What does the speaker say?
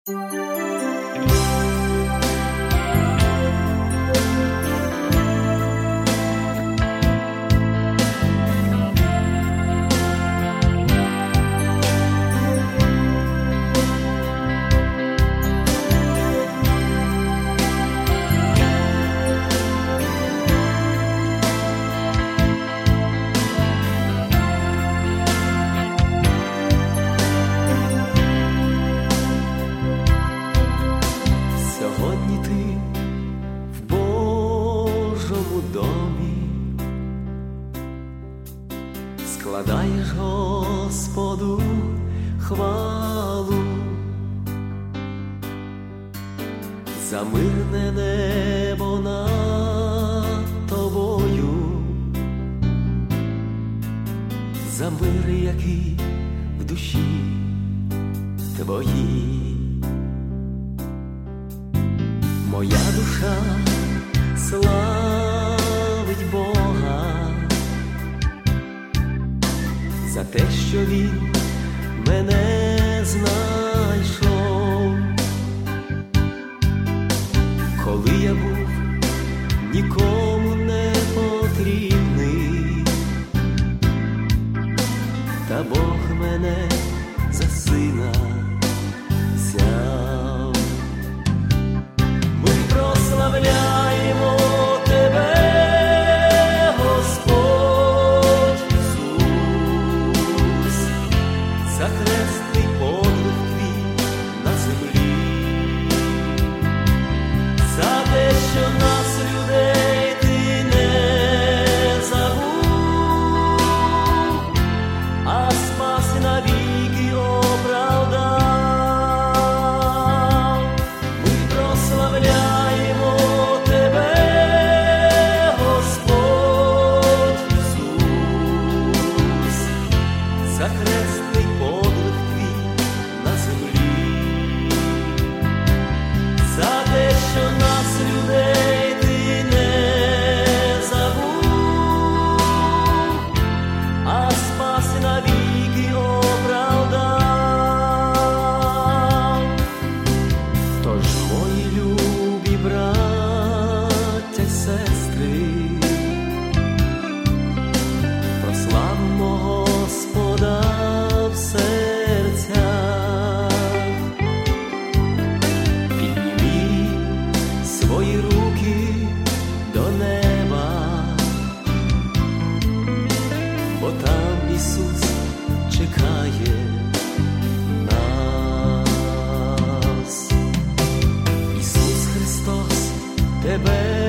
Складаєш Господу хвалу за мирне небо над тобою, за мир, який в душі твоїй. Моя душа славить Бога за те, що Він мене знайшов, коли я був нікому не потрібний, та Бог мене за сина взяв. Ми прославляємо Тебе, за хресний подвиг твій на землі, за те, що нас, людей, ти не забув, а спас навіки оправдав. Ми прославляємо Тебе, Господь Ісус, за хресний подвиг твій на землі, за те, що нас, людей, ти не забув, а спас навіки оправдав. Тож, мої любі браття й сестри, прославимо Господа в серцях, підніміть свої руки до неба, бо там Ісус чекає нас. Ісус Христос тебе